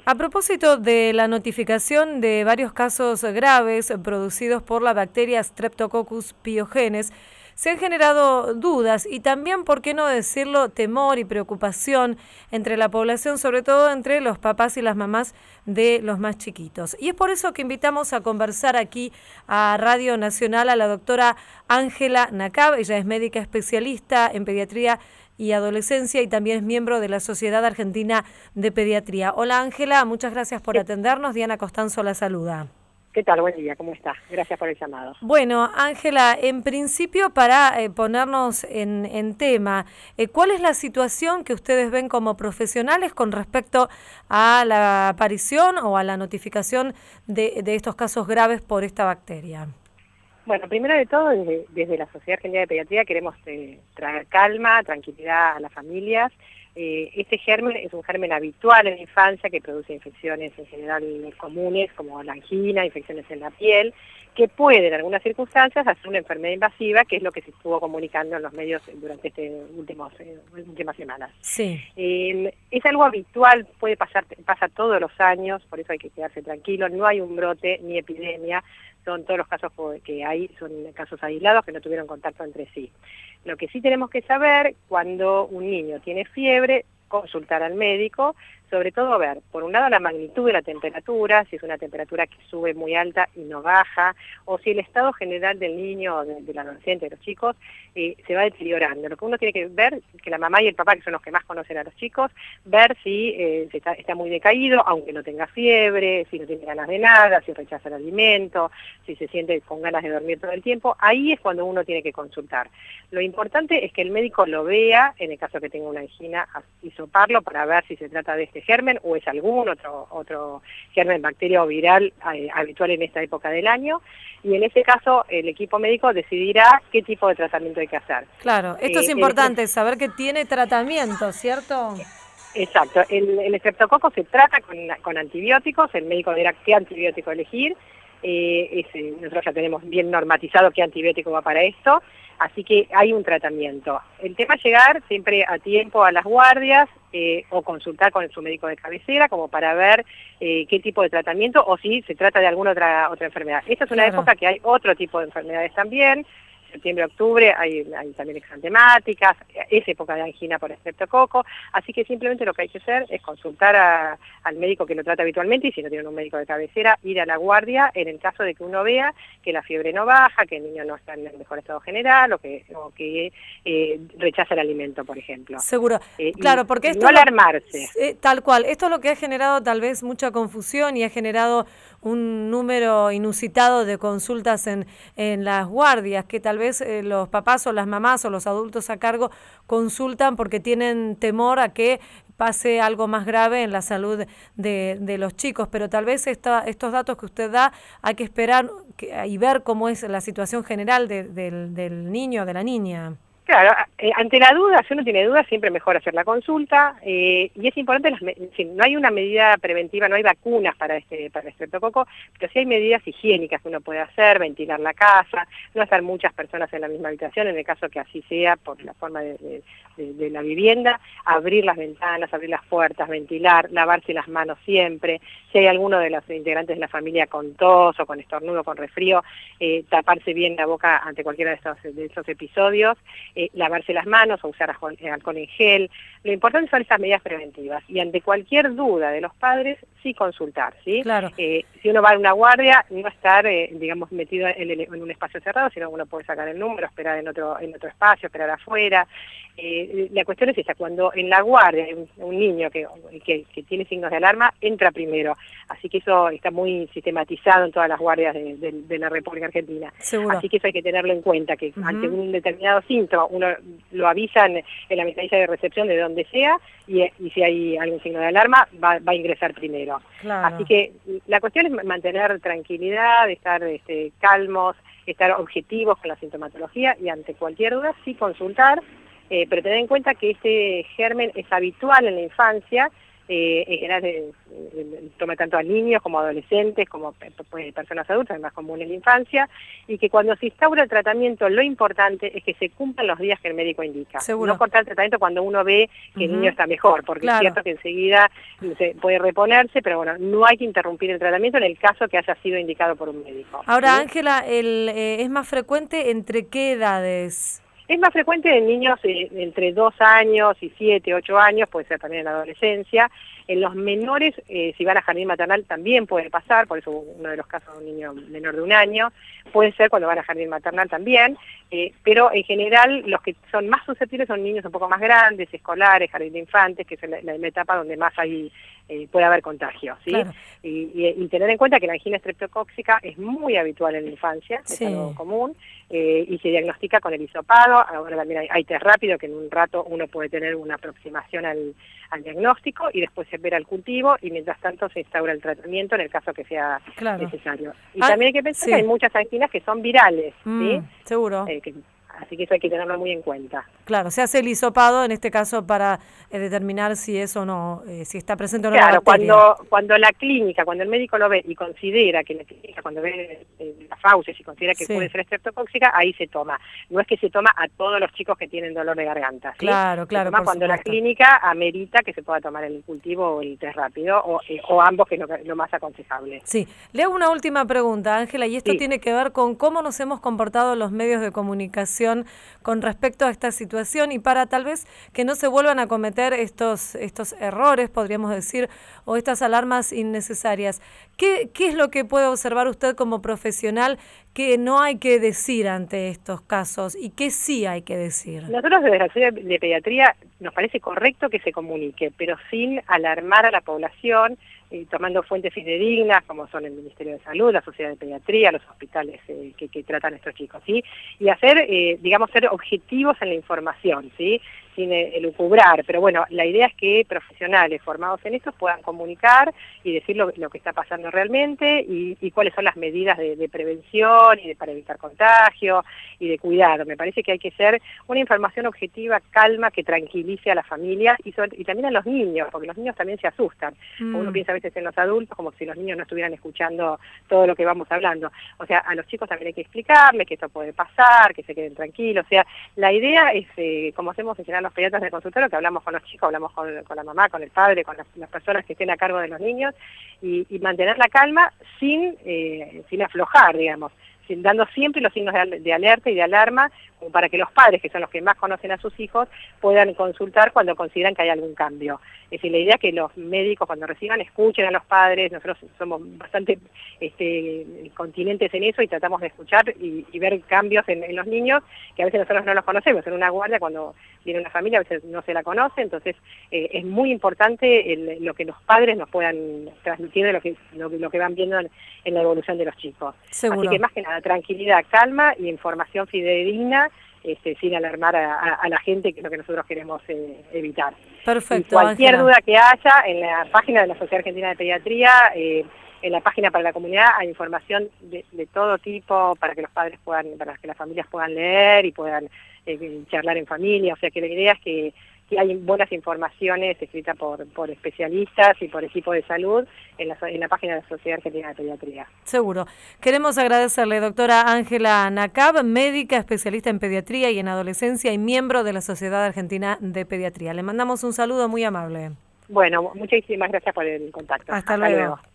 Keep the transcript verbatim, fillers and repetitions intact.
A propósito de la notificación de varios casos graves producidos por la bacteria Streptococcus pyogenes, se han generado dudas y también, por qué no decirlo, temor y preocupación entre la población, sobre todo entre los papás y las mamás de los más chiquitos. Y es por eso que invitamos a conversar aquí a Radio Nacional a la doctora Ángela Nakab. Ella es médica especialista en pediatría y adolescencia y también es miembro de la Sociedad Argentina de Pediatría. Hola Ángela, muchas gracias por atendernos. Diana Costanzo la saluda. ¿Qué tal? Buen día, ¿cómo está? Gracias por el llamado. Bueno, Ángela, en principio para eh, ponernos en, en tema, eh, ¿cuál es la situación que ustedes ven como profesionales con respecto a la aparición o a la notificación de, de estos casos graves por esta bacteria? Bueno, primero de todo, desde, desde la Sociedad Argentina de Pediatría queremos eh, traer calma, tranquilidad a las familias. Eh, este germen es un germen habitual en la infancia que produce infecciones en general comunes como la angina, infecciones en la piel, que puede en algunas circunstancias hacer una enfermedad invasiva, que es lo que se estuvo comunicando en los medios durante estas últimos, eh, últimas semanas. Sí. Eh, es algo habitual, puede pasar, pasa todos los años, por eso hay que quedarse tranquilo, no hay un brote ni epidemia, son todos los casos que hay, son casos aislados que no tuvieron contacto entre sí. Lo que sí tenemos que saber, cuando un niño tiene fiebre, consultar al médico, sobre todo ver, por un lado, la magnitud de la temperatura, si es una temperatura que sube muy alta y no baja, o si el estado general del niño, o de, del adolescente, de los chicos, eh, se va deteriorando. Lo que uno tiene que ver, que la mamá y el papá, que son los que más conocen a los chicos, ver si eh, se está, está muy decaído, aunque no tenga fiebre, si no tiene ganas de nada, si rechaza el alimento, si se siente con ganas de dormir todo el tiempo, ahí es cuando uno tiene que consultar. Lo importante es que el médico lo vea, en el caso que tenga una angina, hisoparlo para ver si se trata de este germen o es algún otro otro germen, bacteria o viral eh, habitual en esta época del año, y en ese caso el equipo médico decidirá qué tipo de tratamiento hay que hacer. Claro, esto eh, es importante, el, saber que tiene tratamiento, ¿cierto? Exacto, el, el estreptococo se trata con, con antibióticos, el médico dirá qué antibiótico elegir, eh, ese, nosotros ya tenemos bien normatizado qué antibiótico va para esto, así que hay un tratamiento. El tema es llegar siempre a tiempo a las guardias eh, o consultar con su médico de cabecera como para ver eh, qué tipo de tratamiento o si se trata de alguna otra, otra enfermedad. Esta es una Claro. época que hay otro tipo de enfermedades también. Septiembre, octubre, hay, hay también exantemáticas, es época de angina por estreptococo, así que simplemente lo que hay que hacer es consultar a, al médico que lo trata habitualmente, y si no tienen un médico de cabecera, ir a la guardia en el caso de que uno vea que la fiebre no baja, que el niño no está en el mejor estado general, o que, o que eh, rechaza el alimento, por ejemplo. Seguro, Eh, claro, porque esto no lo, alarmarse. eh, tal cual, esto es lo que ha generado tal vez mucha confusión y ha generado un número inusitado de consultas en, en las guardias, que tal vez eh, los papás o las mamás o los adultos a cargo consultan porque tienen temor a que pase algo más grave en la salud de, de los chicos, pero tal vez esta, estos datos que usted da hay que esperar que, y ver cómo es la situación general de, del, del niño o de la niña. Claro, eh, ante la duda, si uno tiene dudas, siempre mejor hacer la consulta, eh, y es importante, las en fin, no hay una medida preventiva, no hay vacunas para este para el estreptococo, pero sí hay medidas higiénicas que uno puede hacer, ventilar la casa, no estar muchas personas en la misma habitación, en el caso que así sea, por la forma de, de, de, de la vivienda, abrir las ventanas, abrir las puertas, ventilar, lavarse las manos siempre, si hay alguno de los integrantes de la familia con tos o con estornudo, con resfrío, eh, taparse bien la boca ante cualquiera de estos, de estos episodios, Eh, lavarse las manos o usar alcohol, alcohol en gel. Lo importante son esas medidas preventivas, y ante cualquier duda de los padres, sí consultar, ¿sí? Claro. Eh, si uno va a una guardia, no estar, eh, digamos, metido en, el, en un espacio cerrado, sino uno puede sacar el número, esperar en otro, en otro espacio, esperar afuera. Eh, la cuestión es esa, cuando en la guardia hay un, un niño que, que, que tiene signos de alarma, entra primero. Así que eso está muy sistematizado en todas las guardias de, de, de la República Argentina. Seguro. Así que eso hay que tenerlo en cuenta, que Uh-huh. ante un determinado síntoma, uno lo avisa en, en la ventanilla de recepción de donde sea, y, y si hay algún signo de alarma, va, va a ingresar primero. Claro. Así que la cuestión es mantener tranquilidad, estar este, calmos, estar objetivos con la sintomatología, y ante cualquier duda sí consultar, eh, pero tener en cuenta que este germen es habitual en la infancia, eh, en general eh, eh, toma tanto a niños como a adolescentes, como pues, personas adultas, es más común en la infancia, y que cuando se instaura el tratamiento, lo importante es que se cumplan los días que el médico indica. Seguro. No cortar el tratamiento cuando uno ve que uh-huh. el niño está mejor, porque claro. es cierto que enseguida se puede reponerse, pero bueno, no hay que interrumpir el tratamiento en el caso que haya sido indicado por un médico. Ahora, Ángela, ¿sí? el eh, ¿es más frecuente entre qué edades? Es más frecuente en niños eh, entre dos años y siete, ocho años, puede ser también en la adolescencia. En los menores, eh, si van a jardín maternal también puede pasar, por eso uno de los casos de un niño menor de un año, puede ser cuando van a jardín maternal también, eh, pero en general los que son más susceptibles son niños un poco más grandes, escolares, jardín de infantes, que es la, la, la etapa donde más hay, eh, puede haber contagio, ¿sí? Claro. Y, y, y tener en cuenta que la angina estreptocóxica es muy habitual en la infancia, sí. es algo común, eh, y se diagnostica con el hisopado. Ahora también hay, hay test rápido que en un rato uno puede tener una aproximación al, al diagnóstico y después se espera el cultivo y mientras tanto se instaura el tratamiento en el caso que sea claro. necesario. Y ah, también hay que pensar sí. que hay muchas anginas que son virales, mm, ¿sí? Seguro. Eh, que, así que eso hay que tenerlo muy en cuenta. Claro, se hace el hisopado en este caso para eh, determinar si es o no, eh, si está presente o no claro, la bacteria. Claro, cuando, cuando la clínica, cuando el médico lo ve y considera que la clínica, cuando ve eh, la fauces y considera que sí. puede ser estreptocóxica, ahí se toma. No es que se toma a todos los chicos que tienen dolor de garganta, ¿sí? Claro, claro. Se toma cuando supuesto. La clínica amerita que se pueda tomar el cultivo o el test rápido, o, eh, o ambos, que es lo, lo más aconsejable. Sí. Le hago una última pregunta, Ángela, y esto sí. tiene que ver con cómo nos hemos comportado los medios de comunicación con respecto a esta situación y para tal vez que no se vuelvan a cometer estos, estos errores, podríamos decir, o estas alarmas innecesarias. ¿Qué, qué es lo que puede observar usted como profesional que no hay que decir ante estos casos y qué sí hay que decir? Nosotros desde la Sociedad de Pediatría nos parece correcto que se comunique, pero sin alarmar a la población, eh, tomando fuentes fidedignas como son el Ministerio de Salud, la Sociedad de Pediatría, los hospitales eh, que, que tratan a estos chicos, ¿sí? Y hacer, eh, digamos, ser objetivos en la información, ¿sí? Sin elucubrar, pero bueno, la idea es que profesionales formados en esto puedan comunicar y decir lo, lo que está pasando realmente y, y cuáles son las medidas de, de prevención y de, para evitar contagio y de cuidado. Me parece que hay que ser una información objetiva, calma, que tranquilice a las familias y, sobre, y también a los niños, porque los niños también se asustan. Mm. Uno piensa a veces en los adultos como si los niños no estuvieran escuchando todo lo que vamos hablando. O sea, a los chicos también hay que explicarles que esto puede pasar, que se queden tranquilos. O sea, la idea es, eh, como hacemos en general los pediatras del consultorio, que hablamos con los chicos, hablamos con, con la mamá, con el padre, con las, las personas que estén a cargo de los niños, y, y mantener la calma sin, eh, sin aflojar, digamos, sin, dando siempre los signos de, de alerta y de alarma, como para que los padres, que son los que más conocen a sus hijos, puedan consultar cuando consideran que hay algún cambio. Es decir, la idea es que los médicos cuando reciban escuchen a los padres. Nosotros somos bastante este, continentes en eso y tratamos de escuchar y, y ver cambios en, en los niños, que a veces nosotros no los conocemos. En una guardia, cuando viene una familia, a veces no se la conoce, entonces eh, es muy importante el, lo que los padres nos puedan transmitir de lo que, lo, lo que van viendo en, en la evolución de los chicos. Seguro. Así que más que nada, tranquilidad, calma y información fidedigna, Este, sin alarmar a, a, a la gente, que es lo que nosotros queremos eh, evitar. Perfecto. Y cualquier Ángela. duda que haya, en la página de la Sociedad Argentina de Pediatría, eh, en la página para la comunidad, hay información de, de todo tipo para que los padres puedan, para que las familias puedan leer y puedan eh, charlar en familia. O sea que la idea es que, que hay buenas informaciones escritas por, por especialistas y por equipo de salud en la, en la página de la Sociedad Argentina de Pediatría. Seguro. Queremos agradecerle, doctora Ángela Nakab, médica especialista en pediatría y en adolescencia y miembro de la Sociedad Argentina de Pediatría. Le mandamos un saludo muy amable. Bueno, muchísimas gracias por el contacto. Hasta, Hasta luego. luego.